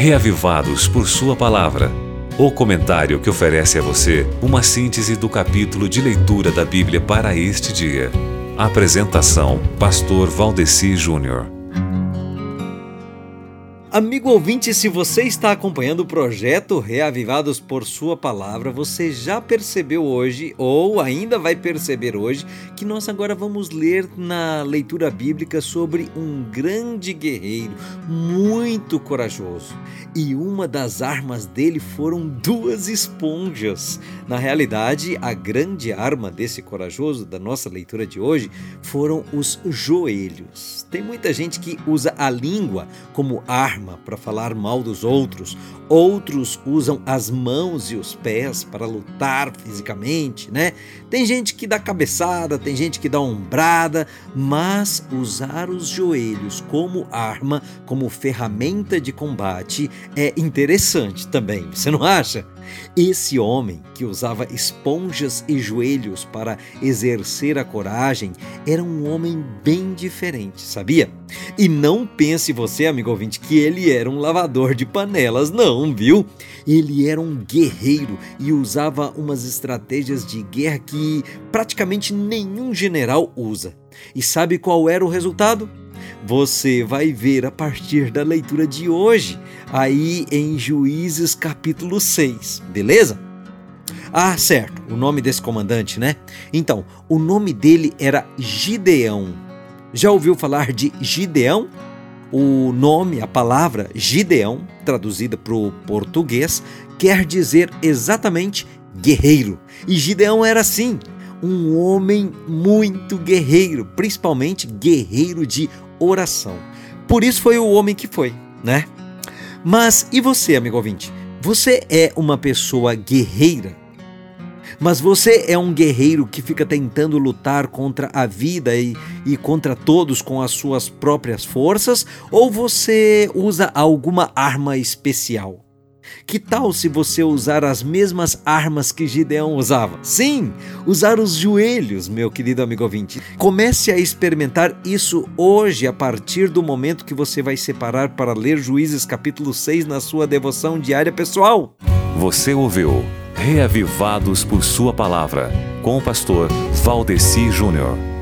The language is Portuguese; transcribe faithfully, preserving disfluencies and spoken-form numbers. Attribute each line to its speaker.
Speaker 1: Reavivados por Sua Palavra. O comentário que oferece a você uma síntese do capítulo de leitura da Bíblia para este dia. Apresentação: Pastor Valdeci Júnior.
Speaker 2: Amigo ouvinte, se você está acompanhando o projeto Reavivados por Sua Palavra, você já percebeu hoje, ou ainda vai perceber hoje, que nós agora vamos ler na leitura bíblica sobre um grande guerreiro, muito corajoso. E uma das armas dele foram duas esponjas. Na realidade, a grande arma desse corajoso, da nossa leitura de hoje, foram os joelhos. Tem muita gente que usa a língua como arma para falar mal dos outros. Outros usam as mãos e os pés para lutar fisicamente, né? Tem gente que dá cabeçada, tem gente que dá ombrada, mas usar os joelhos como arma, como ferramenta de combate é interessante também, você não acha? Esse homem que usava esponjas e joelhos para exercer a coragem era um homem bem diferente, sabia? E não pense você, amigo ouvinte, que ele era um lavador de panelas, não, viu? Ele era um guerreiro e usava umas estratégias de guerra que praticamente nenhum general usa. E sabe qual era o resultado? Você vai ver a partir da leitura de hoje, aí em Juízes capítulo seis, beleza? Ah, certo, o nome desse comandante, né? Então, o nome dele era Gideão. Já ouviu falar de Gideão? O nome, a palavra Gideão, traduzida para o português, quer dizer exatamente guerreiro. E Gideão era assim, um homem muito guerreiro, principalmente guerreiro de oração. Por isso foi o homem que foi, né? Mas e você, amigo ouvinte? Você é uma pessoa guerreira? Mas você é um guerreiro que fica tentando lutar contra a vida e, e contra todos com as suas próprias forças? Ou você usa alguma arma especial? Que tal se você usar as mesmas armas que Gideão usava? Sim, usar os joelhos, meu querido amigo ouvinte. Comece a experimentar isso hoje, a partir do momento que você vai separar para ler Juízes capítulo seis na sua devoção diária pessoal.
Speaker 1: Você ouviu Reavivados por Sua Palavra, com o pastor Valdeci Júnior.